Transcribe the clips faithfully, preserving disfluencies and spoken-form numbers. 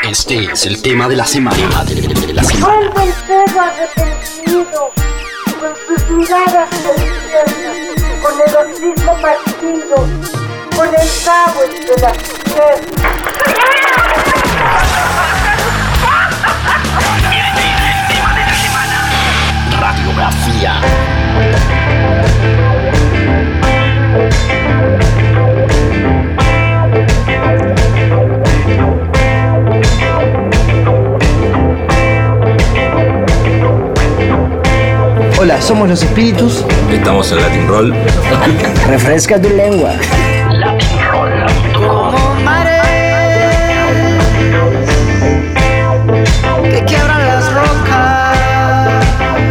Este es el tema de la semana. De la semana. Vuelve el perro arrepentido, con sus miradas deliciosos, con el hocico partido, con el cabo entre las piernas. Radiografía. Hola, somos Los Espíritus. Estamos en Latin Roll. Refresca tu lengua. Latin Roll. Como mares que quiebran las rocas,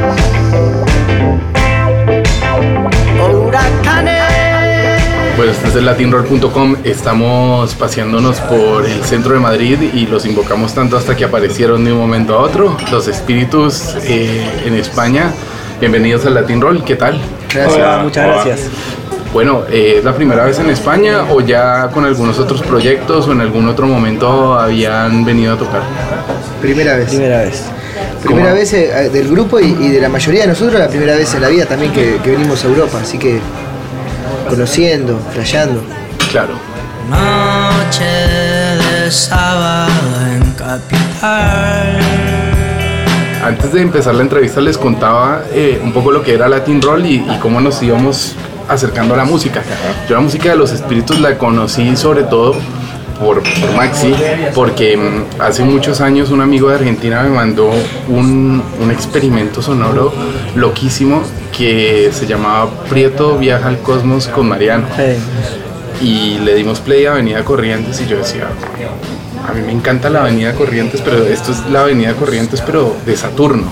o huracanes. Pues desde latin roll punto com estamos paseándonos por el centro de Madrid y los invocamos tanto hasta que aparecieron de un momento a otro. Los Espíritus eh, en España. Bienvenidos al Latin Roll, ¿qué tal? Gracias, Hola, muchas hola. gracias. Bueno, eh, ¿es la primera vez en España o ya con algunos otros proyectos o en algún otro momento habían venido a tocar? Primera vez. Primera vez. Primera ¿Cómo? vez eh, del grupo y, y de la mayoría de nosotros, la primera vez en la vida también que, que venimos a Europa, así que conociendo, flasheando. Claro. Noche de sábado en Capital. Antes de empezar la entrevista les contaba eh, un poco lo que era Latin Roll y, y cómo nos íbamos acercando a la música. Yo la música de Los Espíritus la conocí sobre todo por, por Maxi, porque mm, hace muchos años un amigo de Argentina me mandó un, un experimento sonoro loquísimo que se llamaba Prieto viaja al cosmos con Mariano. Hey. Y le dimos play a Avenida Corrientes y yo decía, a mí me encanta la Avenida Corrientes, pero esto es la Avenida Corrientes, pero de Saturno.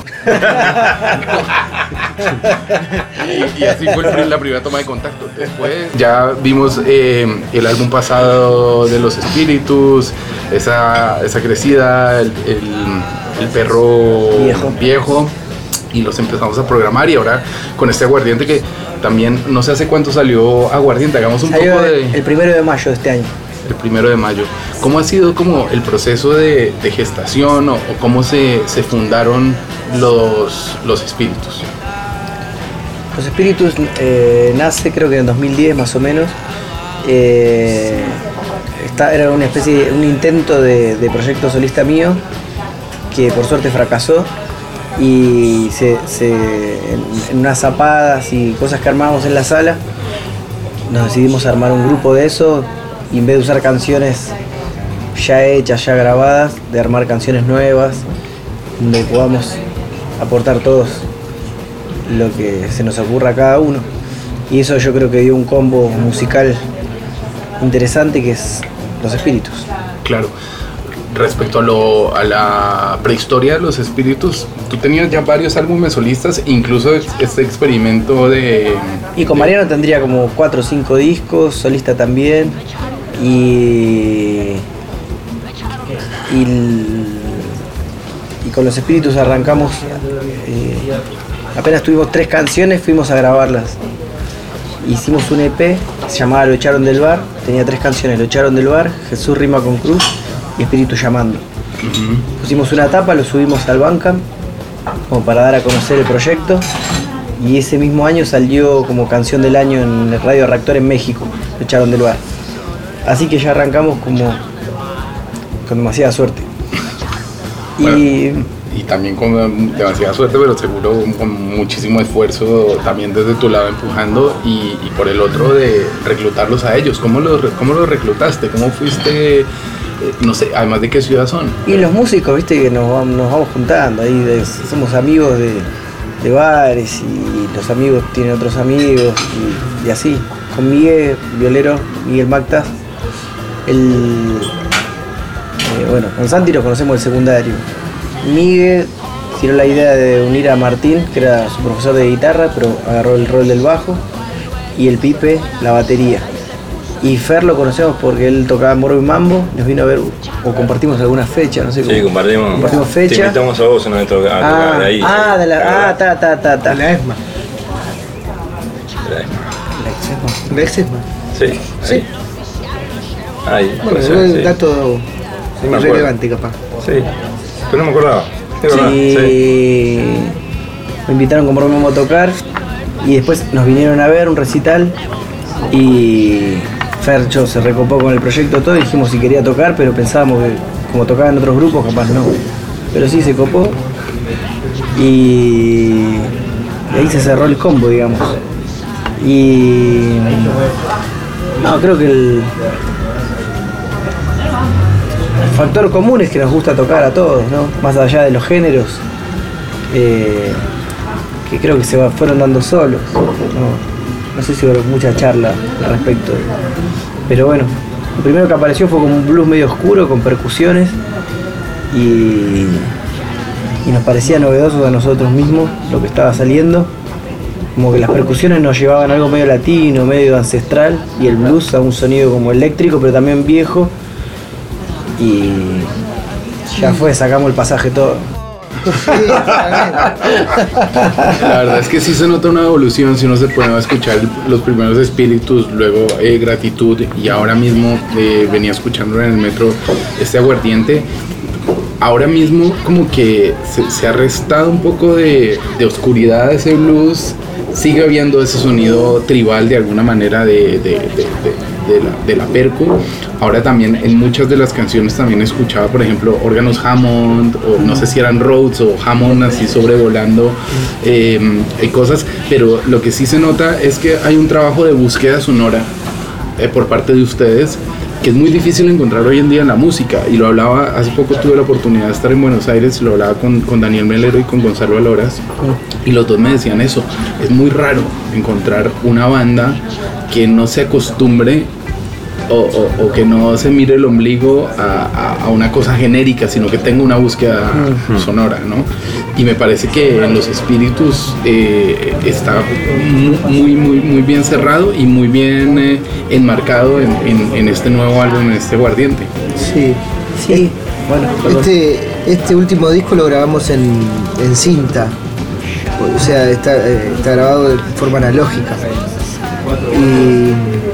y, y así fue el- la primera toma de contacto. Después ya vimos eh, el álbum pasado de Los Espíritus, esa, esa crecida, el, el- el perro Viejo. viejo, y los empezamos a programar. Y ahora con este aguardiente que también, no sé hace cuánto salió aguardiente, hagamos un Salió poco de... el primero de mayo de este año. El primero de mayo. ¿Cómo ha sido como el proceso de, de gestación o, o cómo se, se fundaron los, los Espíritus? Los Espíritus eh, nace creo que en dos mil diez más o menos. Eh, está, era una especie, un intento de, de proyecto solista mío que por suerte fracasó y se, se- en, en unas zapadas y cosas que armábamos en la sala nos decidimos armar un grupo de eso y en vez de usar canciones ya hechas, ya grabadas, de armar canciones nuevas donde podamos aportar todos lo que se nos ocurra a cada uno. Y eso yo creo que dio un combo musical interesante que es Los Espíritus. Claro. Respecto a, lo, a la prehistoria de Los Espíritus, tú tenías ya varios álbumes solistas, incluso este experimento de... Y con de- Mariano tendría como cuatro o cinco discos, solista también. Y, y, l- y con Los Espíritus arrancamos, eh, apenas tuvimos tres canciones, fuimos a grabarlas. Hicimos un E P, se llamaba Lo echaron del bar, tenía tres canciones, Lo echaron del bar, Jesús rima con cruz y Espíritu llamando. Pusimos una tapa, lo subimos al Bandcamp como para dar a conocer el proyecto y ese mismo año salió como canción del año en el Radio Reactor en México, Lo echaron del bar. Así que ya arrancamos como con demasiada suerte. Y Y también con demasiada suerte, pero seguro con muchísimo esfuerzo también desde tu lado empujando y, y por el otro de reclutarlos a ellos. ¿Cómo los, re- cómo los reclutaste? ¿Cómo fuiste? Eh, no sé, además de qué ciudad son. Y los músicos, viste, que nos, vam- nos vamos juntando, ahí de- somos amigos de, de bares y los amigos tienen otros amigos y, y así. Con Miguel, violero, Miguel Mactas, el, eh, bueno, con Santi nos conocemos del secundario. Miguel tiró la idea de unir a Martín, que era su profesor de guitarra, pero agarró el rol del bajo, y el Pipe la batería. Y Fer lo conocemos porque él tocaba Morbo y Mambo, nos vino a ver o compartimos alguna fecha, no sé Sí, cómo. compartimos. Compartimos Te fecha. invitamos a vos una vez a tocar Ah, de ahí. ah, de la, ah, ta, ta, ta, ta. La ESMA. De la- La ex ESMA. Sí, Sí. ahí. Ahí, Bueno, puede igual ser, el sí. dato Sí, me acuerdo. Relevante, capaz. Sí, pero no me acordaba. Sí, verdad, Sí. sí. Me invitaron con Romeo a tocar y después nos vinieron a ver un recital y Fercho se recopó con el proyecto todo y dijimos si quería tocar, pero pensábamos que como tocaba en otros grupos capaz no. Pero sí se copó y ahí se cerró el combo, digamos. Y no, creo que el El factor común es que nos gusta tocar a todos, ¿no? Más allá de los géneros, eh, que creo que se va, fueron dando solos. No, no sé si hubo mucha charla al respecto. Pero bueno, lo primero que apareció fue como un blues medio oscuro con percusiones y, y nos parecía novedoso a nosotros mismos lo que estaba saliendo. Como que las percusiones nos llevaban a algo medio latino, medio ancestral, y el blues a un sonido como eléctrico, pero también viejo. Y ya fue, sacamos el pasaje todo. La verdad es que sí se nota una evolución. Si uno se pone a escuchar los primeros espíritus, luego eh, gratitud, y ahora mismo eh, venía escuchando en el metro este aguardiente. Ahora mismo como que se, se ha restado un poco de, de oscuridad ese blues. Sigue habiendo ese sonido tribal de alguna manera de, de, de, de, de, la, de la percu. Ahora también en muchas de las canciones también escuchaba, por ejemplo, órganos Hammond, o no sé si eran Rhodes o Hammond así sobrevolando eh, hay cosas, pero lo que sí se nota es que hay un trabajo de búsqueda sonora eh, por parte de ustedes que es muy difícil encontrar hoy en día en la música, y lo hablaba, hace poco tuve la oportunidad de estar en Buenos Aires, lo hablaba con, con Daniel Melero y con Gonzalo Aloras, y los dos me decían eso, es muy raro encontrar una banda que no se acostumbre o, o, o que no se mire el ombligo a, a, a una cosa genérica, sino que tenga una búsqueda uh-huh. sonora, ¿no? Y me parece que en Los Espíritus eh, está muy, muy, muy bien cerrado y muy bien eh, enmarcado en, en, en este nuevo álbum, en este aguardiente. Sí, sí. Bueno, este, este último disco lo grabamos en, en cinta, o sea, está, eh, está grabado de forma analógica. Y,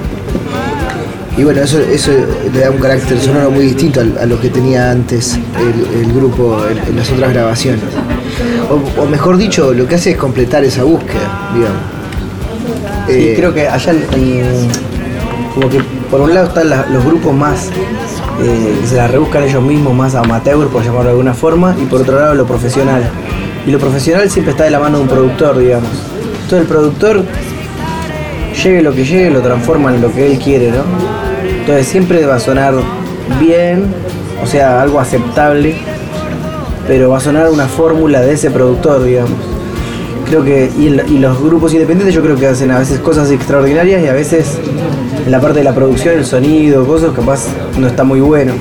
y bueno, eso, eso le da un carácter sonoro muy distinto a, a lo que tenía antes el, el grupo en, en las otras grabaciones. O, o mejor dicho, lo que hace es completar esa búsqueda, digamos. Sí, eh, creo que allá en, en, como que por un lado están la, los grupos más eh, que se la rebuscan ellos mismos, más amateur, por llamarlo de alguna forma, y por otro lado lo profesional. Y lo profesional siempre está de la mano de un productor, digamos. Entonces el productor, llegue lo que llegue, lo transforma en lo que él quiere, ¿no? Entonces siempre va a sonar bien, o sea, algo aceptable, pero va a sonar una fórmula de ese productor, digamos. Creo que, y, el, y los grupos independientes yo creo que hacen a veces cosas extraordinarias y a veces en la parte de la producción, el sonido, cosas capaz no está muy bueno.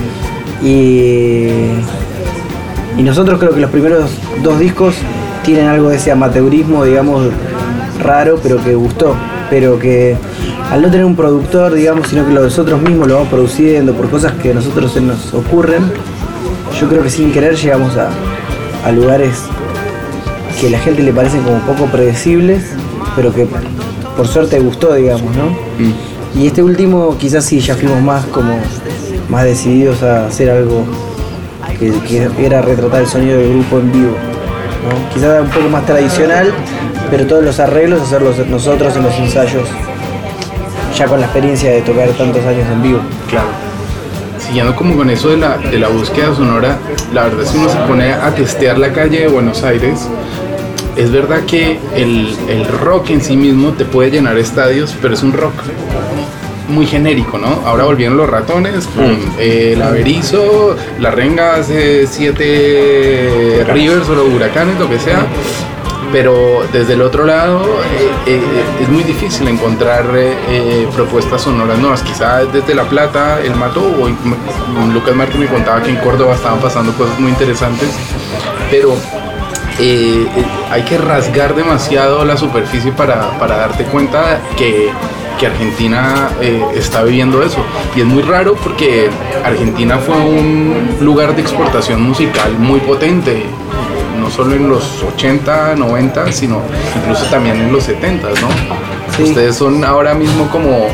Y, y nosotros creo que los primeros dos discos tienen algo de ese amateurismo, digamos, raro, pero que gustó. Pero que al no tener un productor, digamos, sino que nosotros mismos lo vamos produciendo por cosas que a nosotros se nos ocurren, yo creo que sin querer llegamos a, a lugares que a la gente le parecen como poco predecibles, pero que por suerte gustó, digamos, ¿no? Mm. Y este último quizás sí ya fuimos más como más decididos a hacer algo que, que era retratar el sonido del grupo en vivo, ¿no? Quizás un poco más tradicional, pero todos los arreglos hacerlos nosotros en los ensayos, ya con la experiencia de tocar tantos años en vivo. Claro. Siguiendo como con eso de la, de la búsqueda sonora, la verdad es que uno se pone a testear la calle de Buenos Aires. Es verdad que el, el rock en sí mismo te puede llenar estadios, pero es un rock muy genérico, ¿no? Ahora volvieron los Ratones, pum, eh, el Averizo, la Renga hace siete Rivers o los Huracanes, lo que sea. Pero desde el otro lado eh, eh, es muy difícil encontrar eh, eh, propuestas sonoras nuevas. Quizá desde La Plata, El Mato, o Lucas Martín me contaba que en Córdoba estaban pasando cosas muy interesantes, pero eh, eh, hay que rasgar demasiado la superficie para, para darte cuenta que, que Argentina eh, está viviendo eso. Y es muy raro porque Argentina fue un lugar de exportación musical muy potente, no solo en los ochenta, noventa, sino incluso también en los setenta, ¿no? Sí. Ustedes son ahora mismo como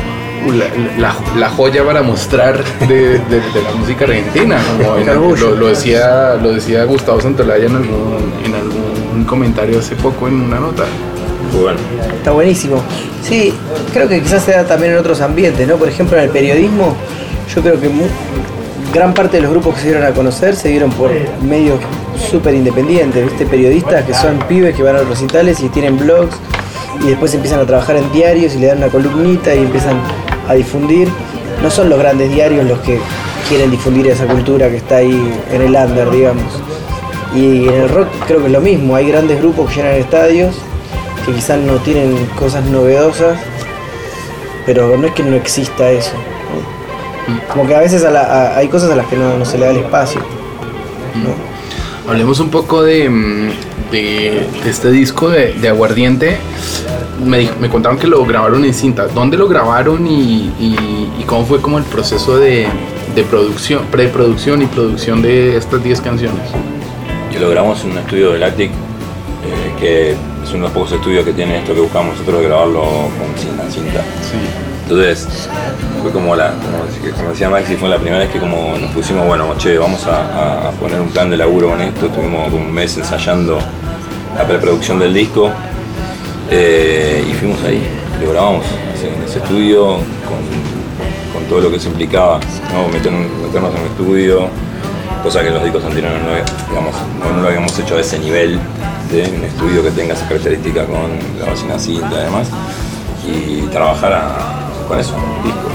la, la, la joya para mostrar de, de, de la música argentina, como en, lo, lo, decía, lo decía Gustavo Santolaya en algún, en algún comentario hace poco en una nota. Bueno. Está buenísimo. Sí, creo que quizás se da también en otros ambientes, ¿no? Por ejemplo, en el periodismo, yo creo que muy, gran parte de los grupos que se dieron a conocer se dieron por medios súper independientes, ¿viste? Periodistas que son pibes que van a los recitales y tienen blogs y después empiezan a trabajar en diarios y le dan una columnita y empiezan a difundir. No son los grandes diarios los que quieren difundir esa cultura que está ahí en el under, digamos. Y en el rock creo que es lo mismo, hay grandes grupos que llenan estadios que quizás no tienen cosas novedosas, pero no es que no exista eso, ¿no? Como que a veces a la, a, hay cosas a las que no, no se le da el espacio, ¿no? Hablemos un poco de, de, de este disco de, de Aguardiente. Me, me contaron que lo grabaron en cinta. ¿Dónde lo grabaron y, y, y cómo fue como el proceso de, de producción, preproducción y producción de estas diez canciones? Que lo grabamos en un estudio de Lactic, eh, que es uno de los pocos estudios que tiene esto que buscamos nosotros, de grabarlo con cinta. cinta. Sí. Entonces, fue como la, como, como decía Maxi, fue la primera vez que como nos pusimos, bueno, che, vamos a, a poner un plan de laburo con esto. Estuvimos como un mes ensayando la preproducción del disco, eh, y fuimos ahí, lo grabamos en ese estudio, con, con todo lo que se implicaba, ¿no? Meter un, meternos en un estudio, cosa que en los discos anteriores no, digamos, no lo habíamos hecho a ese nivel, de un estudio que tenga esa característica con grabación a cinta y demás, y trabajar a, con eso, un disco.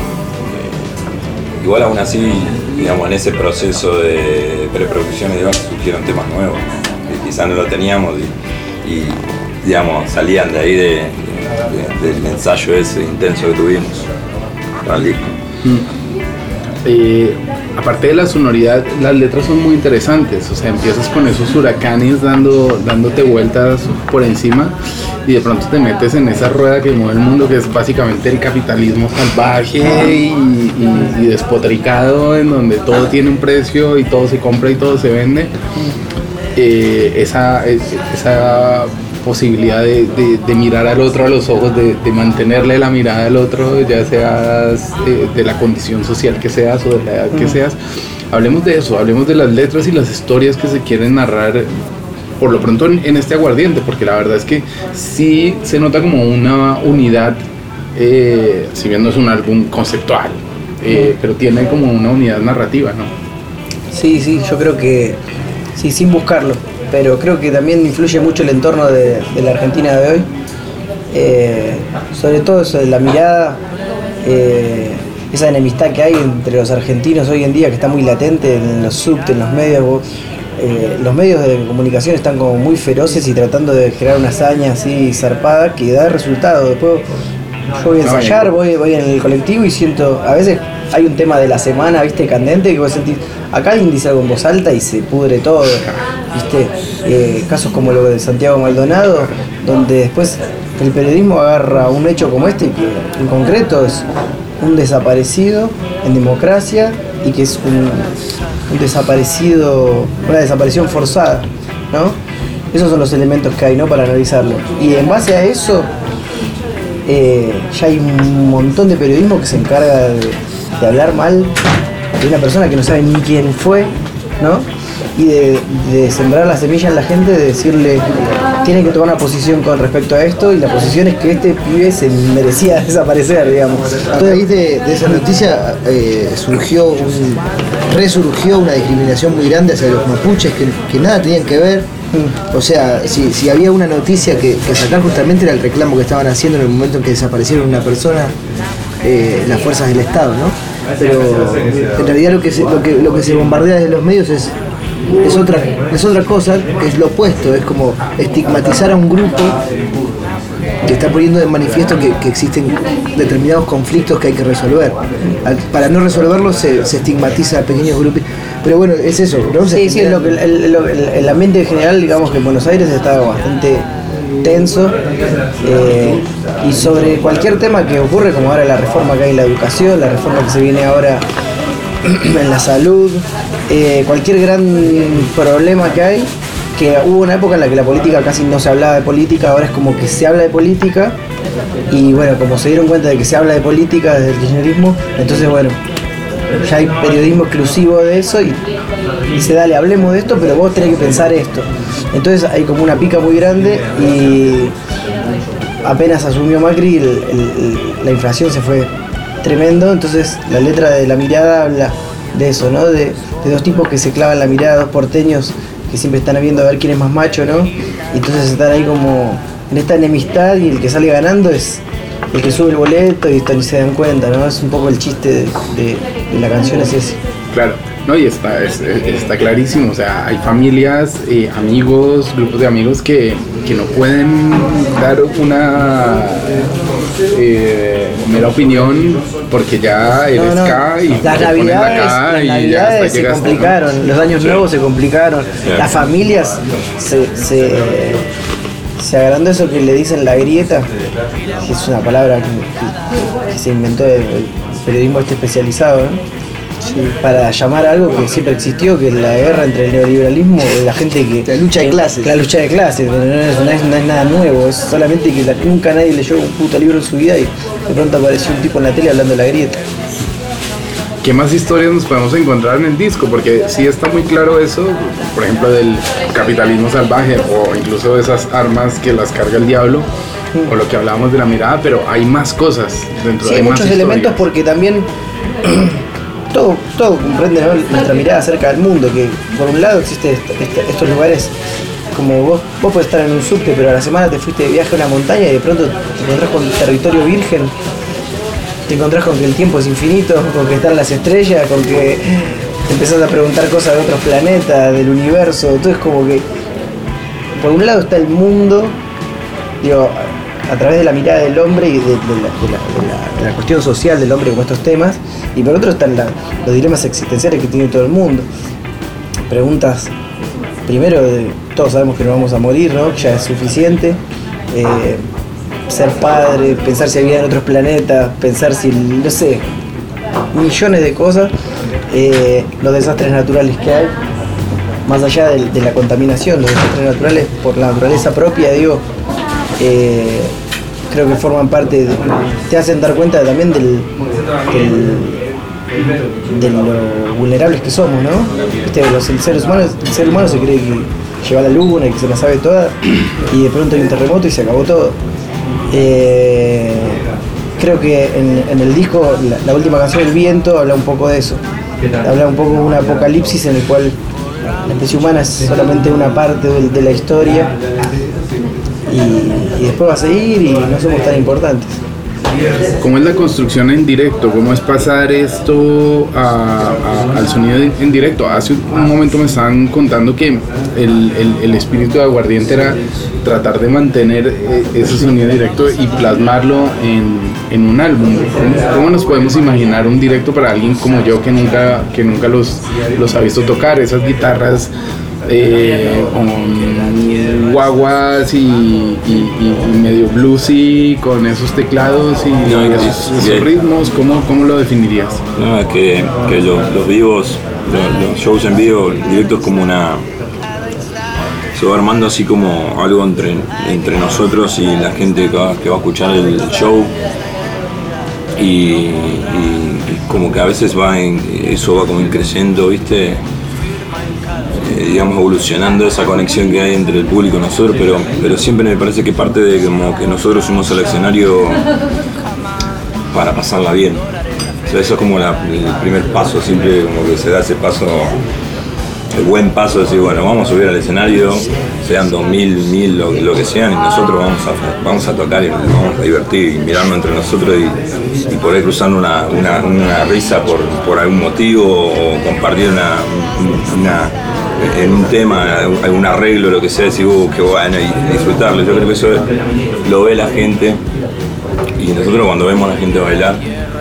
Eh, igual aún así, digamos, en ese proceso de preproducción y demás surgieron temas nuevos, ¿no? Que quizás no lo teníamos y, y digamos, salían de ahí de, de, de, del ensayo ese intenso que tuvimos para el disco. Mm. Eh, aparte de la sonoridad, las letras son muy interesantes, o sea, empiezas con esos huracanes dando, dándote vueltas por encima y de pronto te metes en esa rueda que mueve el mundo, que es básicamente el capitalismo salvaje y, y, y despotricado, en donde todo tiene un precio y todo se compra y todo se vende. Eh, esa, esa posibilidad de, de, de mirar al otro a los ojos, de, de mantenerle la mirada al otro, ya seas eh, de la condición social que seas o de la edad que seas. Hablemos de eso, hablemos de las letras y las historias que se quieren narrar, por lo pronto en, en este Aguardiente, porque la verdad es que sí se nota como una unidad, eh, si bien no es un álbum conceptual, eh, pero tiene como una unidad narrativa, ¿no? Sí, sí, yo creo que sí, sin buscarlo, pero creo que también influye mucho el entorno de, de la Argentina de hoy, eh, sobre todo eso de la mirada, eh, esa enemistad que hay entre los argentinos hoy en día, que está muy latente en los subtes, en los medios. Vos, eh, los medios de comunicación están como muy feroces y tratando de generar una hazaña así zarpada que da resultado. Después yo voy a ensayar, voy, voy en el colectivo y siento, a veces hay un tema de la semana, viste, candente, que vos sentís, acá alguien dice algo en voz alta y se pudre todo, viste, eh, casos como lo de Santiago Maldonado, donde después el periodismo agarra un hecho como este, que en concreto es un desaparecido en democracia y que es un, un desaparecido, una desaparición forzada, ¿no? Esos son los elementos que hay, ¿no?, para analizarlo. Y en base a eso, eh, ya hay un montón de periodismo que se encarga de, de hablar mal de una persona que no sabe ni quién fue, ¿no? Y de, de sembrar la semilla en la gente, de decirle, tiene que tomar una posición con respecto a esto, y la posición es que este pibe se merecía desaparecer, digamos. A raíz de, de esa noticia eh, surgió un, resurgió una discriminación muy grande hacia los mapuches que, que nada tenían que ver. O sea, si, si había una noticia que, que sacar, justamente era el reclamo que estaban haciendo en el momento en que desaparecieron una persona, eh, las fuerzas del Estado, ¿no? Pero en realidad lo que se, lo que, lo que se bombardea desde los medios es Es otra, es otra cosa, que es lo opuesto, es como estigmatizar a un grupo que está poniendo de manifiesto que, que existen determinados conflictos que hay que resolver. Al, para no resolverlos se, se estigmatiza a pequeños grupos. Pero bueno, es eso, ¿no? Sí, sí, lo que, el, el, el, el ambiente en general, digamos que en Buenos Aires está bastante tenso, eh, y sobre cualquier tema que ocurre, como ahora la reforma que hay en la educación, la reforma que se viene ahora en la salud, eh, cualquier gran problema que hay, que hubo una época en la que la política casi no se hablaba de política, ahora es como que se habla de política Y bueno, como se dieron cuenta de que se habla de política desde el kirchnerismo, entonces bueno, ya hay periodismo exclusivo de eso y dice, dale, hablemos de esto, pero vos tenés que pensar esto. Entonces hay como una pica muy grande y apenas asumió Macri, el, el, la inflación se fue tremendo, entonces la letra de La Mirada habla de eso, ¿no? De, de dos tipos que se clavan la mirada, dos porteños que siempre están viendo a ver quién es más macho, ¿no? Y entonces están ahí como en esta enemistad y el que sale ganando es el que sube el boleto y esto ni se dan cuenta, ¿no? Es un poco el chiste de, de, de la canción, es ese. Claro, no, y está, es, está clarísimo, o sea, hay familias, eh, amigos, grupos de amigos que, que no pueden dar una eh, mera opinión porque ya eres no, no. K y las te ponen la navidades, K las y navidades ya hasta se llegaste, complicaron, ¿no? los años Sí. nuevos se complicaron, Sí. las familias se, se, se agrandó eso que le dicen la grieta, que es una palabra que, que, que se inventó el, el periodismo este especializado, ¿no? Sí, para llamar a algo que siempre existió, que es la guerra entre el neoliberalismo y la gente que... La lucha de clases. La lucha de clases, no es, no es, no es nada nuevo, es solamente que la, nunca nadie leyó un puto libro en su vida y de pronto apareció un tipo en la tele hablando de la grieta. ¿Qué más historias nos podemos encontrar en el disco? Porque sí está muy claro eso, por ejemplo, del capitalismo salvaje o incluso de esas armas que las carga el diablo, o lo que hablábamos de La Mirada, pero hay más cosas dentro Sí, de hay más muchos historias. elementos porque también todo, todo comprende, ¿no? Nuestra mirada acerca del mundo, que por un lado existe est- est- estos lugares como vos, vos podés estar en un subte, pero a la semana te fuiste de viaje a una montaña y de pronto te encontrás con territorio virgen, te encontrás con que el tiempo es infinito, con que están las estrellas, con que te empezás a preguntar cosas de otros planetas, del universo, entonces como que por un lado está el mundo, digo, a través de la mirada del hombre y de, de, la, de, la, de, la, de la cuestión social del hombre con estos temas, y por otro están la, los dilemas existenciales que tiene todo el mundo. Preguntas, primero, de, todos sabemos que nos vamos a morir, ¿no? Que ya es suficiente. Eh, ser padre, pensar si hay vida en otros planetas, pensar si, no sé, millones de cosas. Eh, los desastres naturales que hay, más allá de, de la contaminación, los desastres naturales por la naturaleza propia, digo, eh, creo que forman parte, de, te hacen dar cuenta también del, del, de lo vulnerables que somos, ¿no? Viste, los el seres humanos, el ser humano se cree que lleva a la luna y que se la sabe toda, y de pronto hay un terremoto y se acabó todo. Eh, creo que en, en el disco, la, la última canción, El Viento, habla un poco de eso. Habla un poco de un apocalipsis en el cual la especie humana es solamente una parte de, de la historia y, y después va a seguir y no somos tan importantes. ¿Cómo es la construcción en directo? ¿Cómo es pasar esto a, a, al sonido en directo? Hace un momento me estaban contando que el, el, el espíritu de Aguardiente era tratar de mantener ese sonido directo y plasmarlo en, en un álbum. ¿Cómo, ¿Cómo nos podemos imaginar un directo para alguien como yo que nunca, que nunca los, los ha visto tocar? Esas guitarras eh, con guaguas y, y, y medio bluesy, con esos teclados y No, esos, que- esos ritmos, ¿cómo, cómo lo definirías? No, es que, que los, los vivos, los, los shows en vivo, el directo es como una... Se va armando así como algo entre, entre nosotros y la gente que va, que va a escuchar el show. Y, y- y como que a veces va en, eso va como creciendo, ¿viste? Eh, digamos, evolucionando esa conexión que hay entre el público y nosotros, pero, pero siempre me parece que parte de como que nosotros fuimos al escenario para pasarla bien. O sea, eso es como la- el primer paso, siempre como que se da ese paso, el buen paso de decir, bueno, vamos a subir al escenario, sean dos mil, mil, lo, lo que sean, y nosotros vamos a, vamos a tocar y nos vamos a divertir y mirarnos entre nosotros y, y poder cruzar una, una, una risa por, por algún motivo o compartir una, una en un tema, algún arreglo, lo que sea, decir, uh, qué bueno, y disfrutarlo. Yo creo que eso lo ve la gente y nosotros cuando vemos a la gente bailar,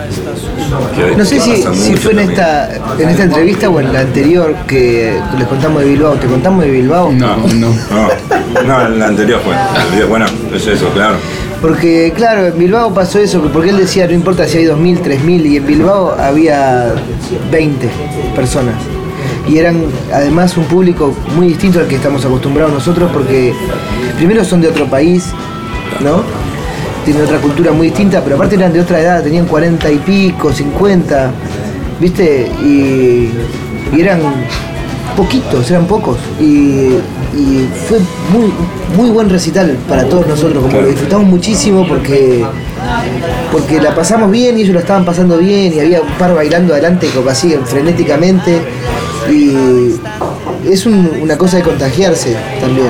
que No sé si, pasa si mucho fue en también. esta, en esta entrevista o en la anterior que les contamos de Bilbao. ¿Te contamos de Bilbao? No, no. No, no, la anterior fue. la anterior- Bueno, es eso, claro. Porque claro, en Bilbao pasó eso, que porque él decía, no importa si hay dos mil, tres mil, y en Bilbao había veinte personas. Y eran además un público muy distinto al que estamos acostumbrados nosotros, porque primero son de otro país, ¿no? tienen otra cultura muy distinta, pero aparte eran de otra edad, tenían cuarenta y pico, cincuenta, ¿viste? Y, y eran poquitos, eran pocos. Y, y fue muy, muy buen recital para todos nosotros, como lo disfrutamos muchísimo porque, porque la pasamos bien y ellos lo estaban pasando bien y había un par bailando adelante como así frenéticamente. Y es un, una cosa de contagiarse también.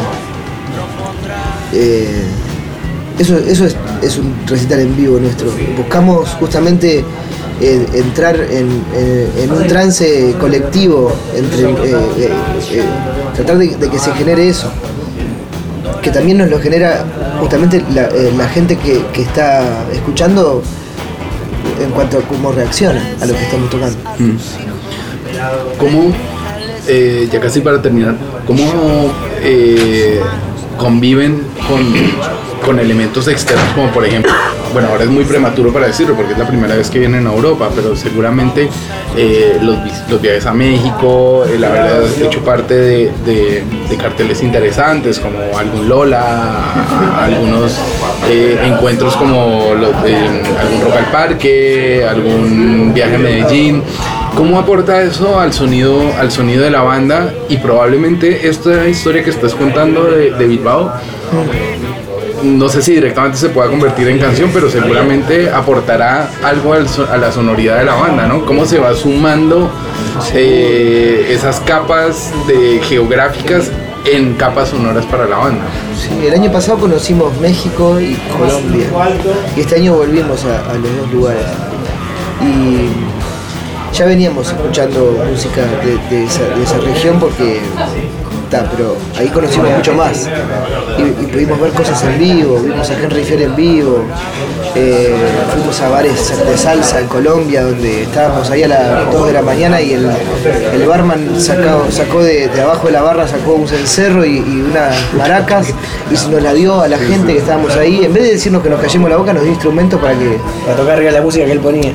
Eh, eso eso es, es un recital en vivo nuestro. Buscamos justamente eh, entrar en, eh, en un trance colectivo, entre, eh, eh, eh, tratar de, de que se genere eso, que también nos lo genera justamente la, eh, la gente que, que está escuchando en cuanto a cómo reacciona a lo que estamos tocando. Mm. ¿Cómo, eh, ya casi para terminar, cómo eh, conviven con, con elementos externos como por ejemplo, bueno, ahora es muy prematuro para decirlo porque es la primera vez que vienen a Europa, pero seguramente eh, los, los viajes a México, el haber hecho parte de, de, de carteles interesantes como algún Lola, algunos eh, encuentros como los, eh, algún Rock al Parque, algún viaje a Medellín. ¿Cómo aporta eso al sonido, al sonido de la banda? Y probablemente esta historia que estás contando de, de Bilbao, no sé si directamente se pueda convertir en canción, pero seguramente aportará algo al, a la sonoridad de la banda, ¿no? ¿Cómo se va sumando eh, esas capas de geográficas en capas sonoras para la banda? Sí, el año pasado conocimos México y Colombia, y este año volvimos a, a los dos lugares. Y ya veníamos escuchando música de, de, esa, de esa región porque, ta, pero ahí conocimos mucho más y, y pudimos ver cosas en vivo, vimos a Henry Fiel en vivo, eh, fuimos a bares de salsa en Colombia donde estábamos ahí a las dos de la mañana y el, el barman sacó, sacó de, de abajo de la barra, sacó un cencerro y, y unas maracas y nos la dio a la gente que estábamos ahí. En vez de decirnos que nos callemos la boca, nos dio instrumentos para que... Para tocar arriba la música que él ponía.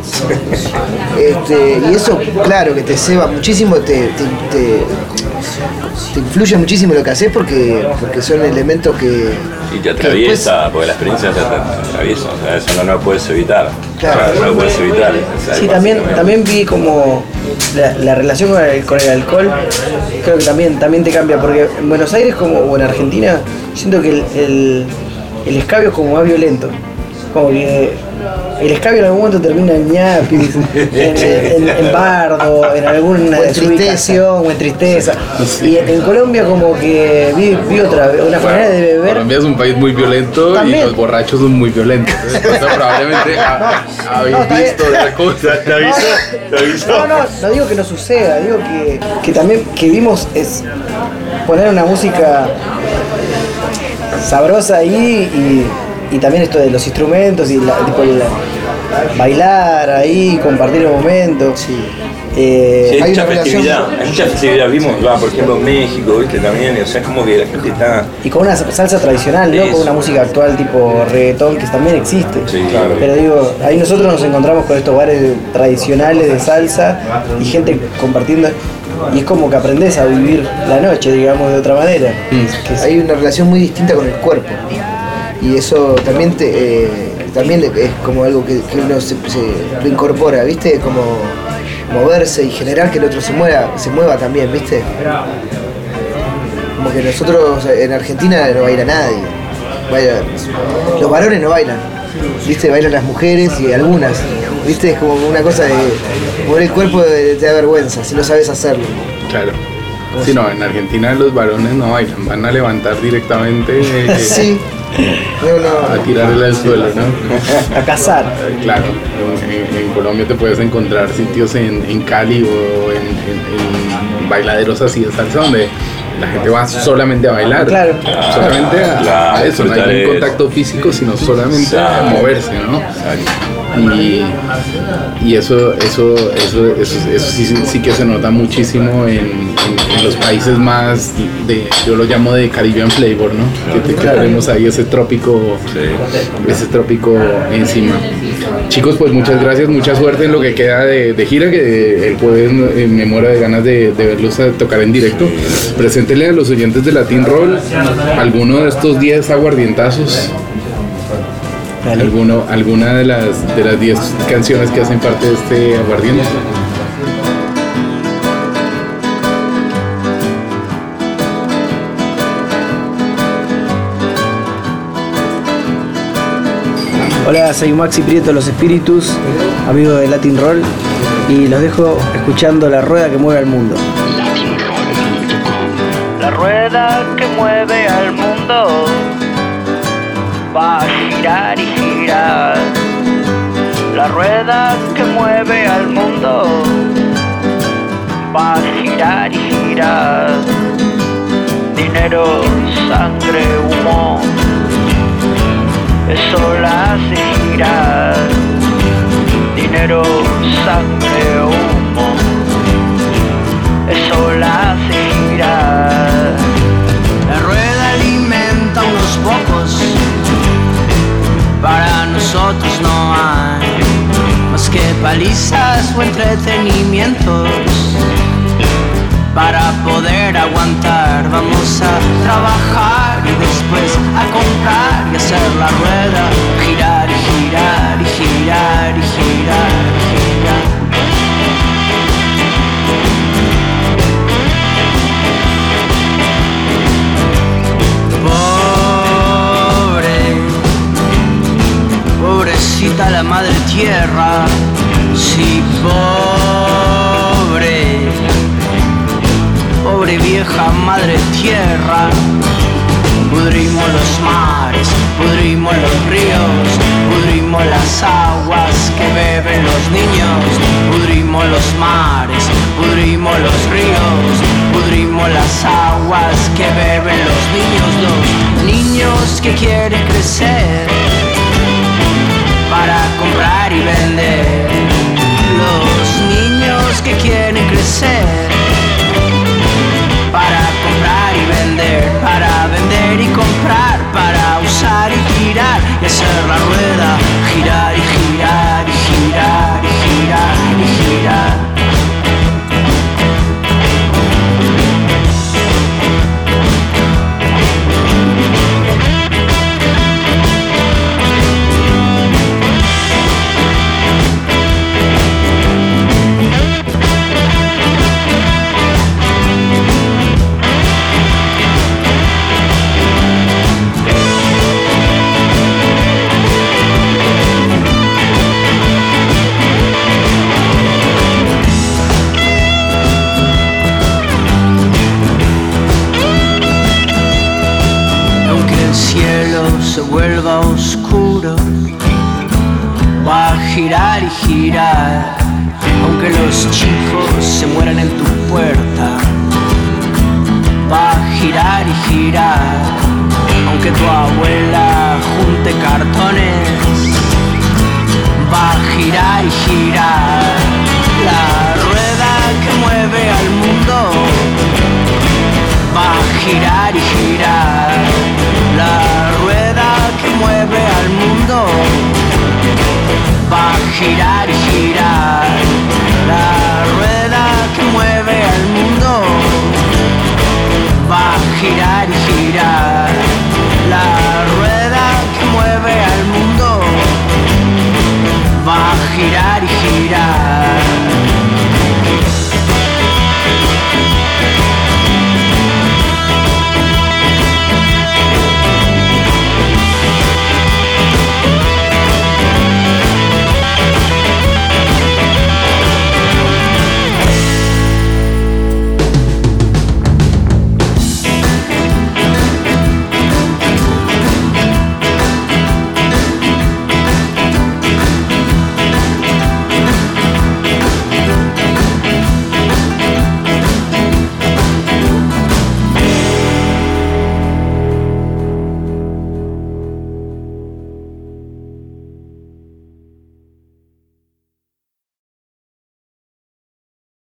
Este, y eso, claro, que te ceba muchísimo, te, te, te, te influye muchísimo lo que haces porque, porque son elementos que... Y te atraviesa, después, porque la experiencia te atraviesa, o sea, eso no lo puedes evitar. Claro. O sea, no lo puedes evitar. O sea, sí, también, también vi como la, la relación con el, con el alcohol, creo que también, también te cambia, porque en Buenos Aires como, o en Argentina, siento que el, el, el escabio es como más violento, como que el escabio en algún momento termina en ñapis, en, en, en bardo, en alguna desubicación o en tristeza. Y en, en Colombia como que vi, vi otra una manera de beber. Colombia es un país muy violento. ¿También? Y los borrachos son muy violentos. Entonces, probablemente ha, habéis no, visto otra cosa. ¿Te avisó? ¿Te avisó? No, no, no digo que no suceda, digo que, que también que vimos es poner una música sabrosa ahí y Y también esto de los instrumentos y la, tipo la, bailar ahí, compartir el momento. Sí. Eh, sí, hay, hay mucha festividad, relación... hay mucha festividad. Vimos, va, por ejemplo, en México, ¿viste? También, o sea, es como que la gente está... Y con una salsa tradicional, ¿no? Eso. Con una música actual tipo reggaetón, que también existe. Sí, claro. Pero digo, ahí nosotros nos encontramos con estos bares tradicionales de salsa y gente compartiendo... Y es como que aprendes a vivir la noche, digamos, de otra manera. Mm. Que es... Hay una relación muy distinta con el cuerpo. Y eso también te, eh, también es como algo que, que uno se, se lo incorpora, ¿viste? Como moverse y generar que el otro se mueva, se mueva también, ¿viste? Como que nosotros en Argentina no baila nadie. Baila, los varones no bailan, ¿viste? Bailan las mujeres y algunas, ¿viste? Es como una cosa de mover el cuerpo te da vergüenza si no sabes hacerlo. Claro. Sí, no, en Argentina los varones no bailan, van a levantar directamente. Eh, sí. No, no. A tirarle al suelo, ¿no? A cazar. Claro, en, en Colombia te puedes encontrar sitios en, en Cali o en, en, en bailaderos así de salsa donde la gente va solamente a bailar. Claro. Solamente a, claro, a eso, no hay ningún contacto físico, sino solamente a moverse, ¿no? Y, y eso, eso, eso, eso, eso sí, sí que se nota muchísimo en, en, en los países más de, yo lo llamo de Caribbean flavor, ¿no? Que, que tenemos ahí ese trópico, ese trópico encima. Chicos, pues muchas gracias, mucha suerte en lo que queda de, de gira, que el jueves me muero de ganas de, de verlos a tocar en directo. Preséntele a los oyentes de Latin Roll alguno de estos diez aguardientazos. Dale. ¿Alguno, ¿Alguna de las de las diez canciones que hacen parte de este aguardiente? Hola, soy Maxi Prieto de Los Espíritus, amigo de Latin Roll, y los dejo escuchando La Rueda que Mueve al Mundo. La rueda que mueve al mundo va a girar y girar. La rueda que mueve al mundo va a girar y girar. Dinero, sangre, humo, eso la hace girar. Dinero, sangre, humo, eso la hace girar. La rueda alimenta a unos pocos, para nosotros no hay más que palizas o entretenimientos. Para poder aguantar vamos a trabajar y después a comprar y hacer la rueda girar y girar y girar y girar y girar. Pobrecita la madre tierra, sí, pobre, pobre vieja madre tierra. Pudrimos los mares, pudrimos los ríos, pudrimos las aguas que beben los niños. Pudrimos los mares, pudrimos los ríos, pudrimos las aguas que beben los niños. Los niños que quieren crecer para comprar y vender. Los niños que quieren crecer para comprar y vender, para vender y comprar, para usar y tirar y hacer la rueda girar y girar y girar y girar y girar. Se vuelva oscuro, va a girar y girar, aunque los chicos se mueran en tu puerta. Va a girar y girar, aunque tu abuela junte cartones. Va a girar y girar, la rueda que mueve al mundo. Va a girar y girar, la rueda que mueve al mundo. Va a girar y girar, la rueda que mueve al mundo. Va a girar y